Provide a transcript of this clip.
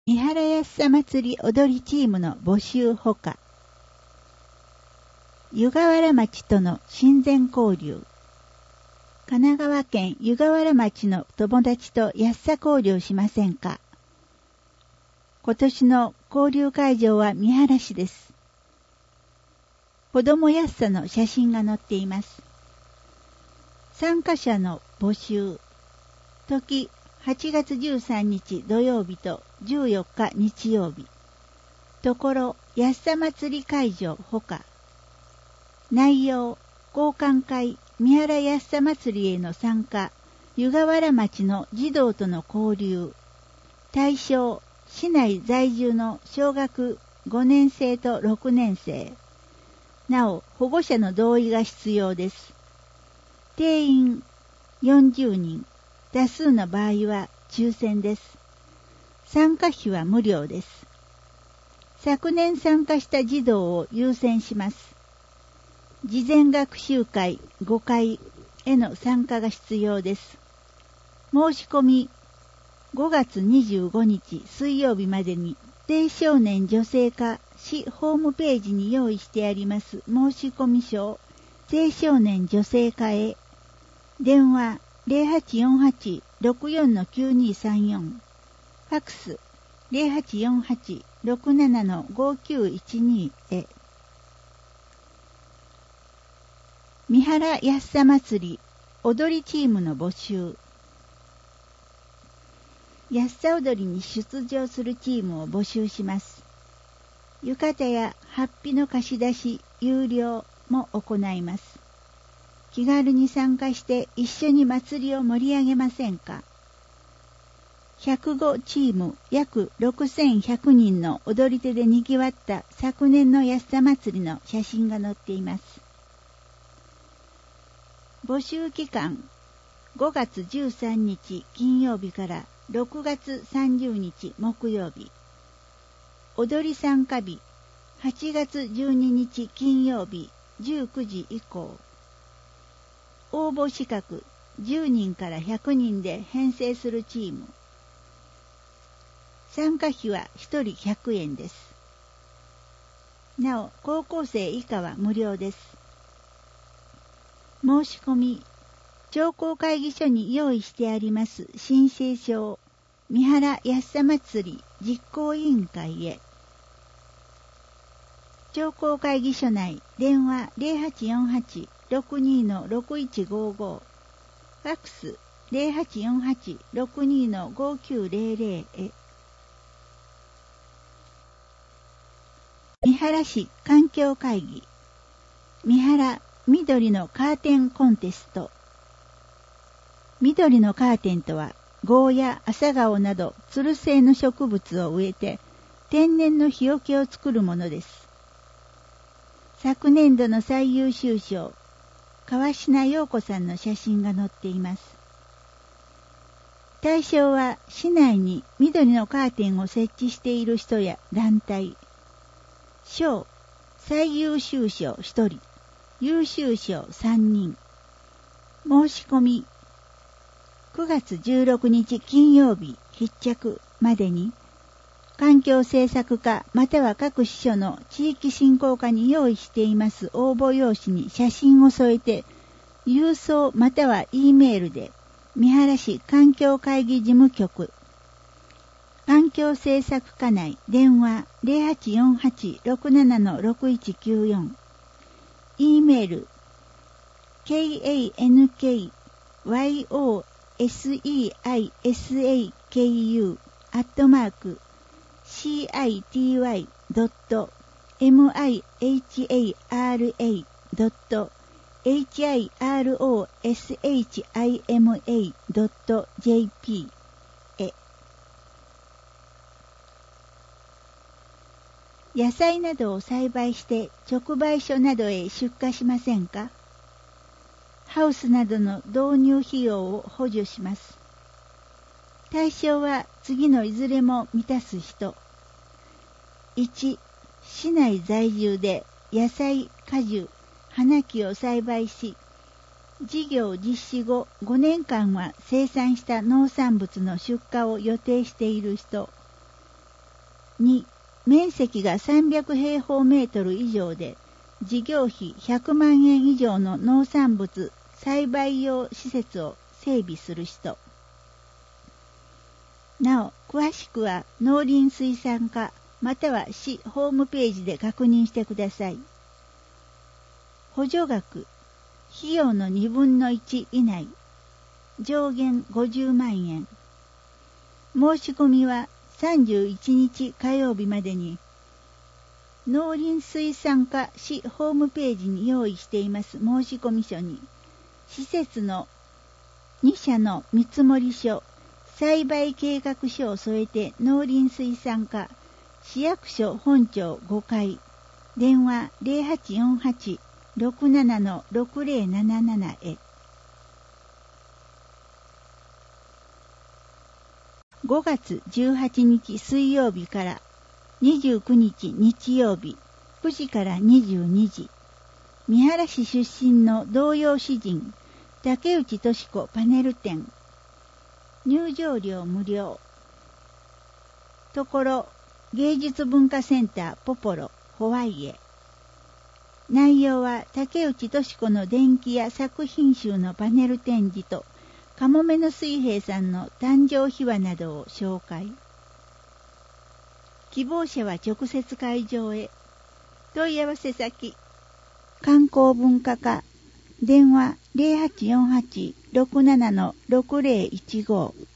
三原安さ祭り踊りチームの募集ほか、湯河原町との親善交流、神奈川県湯河原町の友達と安さ交流しませんか。今年の交流会場は三原市です。子供安さの写真が載っています。参加者の募集、時8月13日土曜日と14日日曜日。ところ安さ祭り会場ほか。内容、交換会三原安さ祭りへの参加、湯河原町の児童との交流。対象、市内在住の小学5年生と6年生。なお、保護者の同意が必要です。定員40人。多数の場合は抽選です。参加費は無料です。昨年参加した児童を優先します。事前学習会5回への参加が必要です。申し込み5月25日水曜日までに青少年女性課市ホームページに用意してあります申し込み書を青少年女性課へ。電話 0848-64-9234 ファクス 0848-67-5912 へ。三原安さ祭り踊りチームの募集。安さ踊りに出場するチームを募集します。浴衣や法被の貸し出し有料も行います。気軽に参加して一緒に祭りを盛り上げませんか。105チーム約6100人の踊り手で賑わった昨年の安さ祭りの写真が載っています。募集期間5月13日金曜日から6月30日木曜日。踊り参加日8月12日金曜日19時以降。応募資格10人から100人で編成するチーム。参加費は1人100円です。なお、高校生以下は無料です。申し込み、商工会議所に用意してあります申請書を三原安さ祭り実行委員会へ。商工会議所内電話 0848-62-6155 ファックス 0848-62-5900 へ。三原市環境会議三原緑のカーテンコンテスト。緑のカーテンとはゴーヤ、朝顔などつる性の植物を植えて天然の日よけを作るものです。昨年度の最優秀賞、川品陽子さんの写真が載っています。対象は市内に緑のカーテンを設置している人や団体。賞、最優秀賞1人、優秀賞3人。申し込み、9月16日金曜日必着までに、環境政策課または各支所の地域振興課に用意しています応募用紙に写真を添えて、郵送または E メールで、三原市環境会議事務局、環境政策課内電話 0848-67-6194、E メール、city@city.mihara.jp へ。野菜などを栽培して直売所などへ出荷しませんか。ハウスなどの導入費用を補助します。対象は次のいずれも満たす人。1、市内在住で野菜、果樹、花木を栽培し、事業実施後5年間は生産した農産物の出荷を予定している人。 2、面積が300平方メートル以上で、事業費100万円以上の農産物栽培用施設を整備する人。なお、詳しくは農林水産課または市ホームページで確認してください。補助額、費用の2分の1以内、上限50万円。申し込みは31日火曜日までに、農林水産課市ホームページに用意しています申し込み書に、施設の2社の見積書、栽培計画書を添えて農林水産課市役所本庁5階、電話 0848-67-6077 へ。5月18日水曜日から29日日曜日9時から22時、三原市出身の童謡詩人竹内俊子パネル展、入場料無料。ところ芸術文化センターポポロホワイエ。内容は竹内俊子の伝記や作品集のパネル展示とかもめの水平さんの誕生秘話などを紹介。希望者は直接会場へ。問い合わせ先、観光文化課、電話 0848-67-6015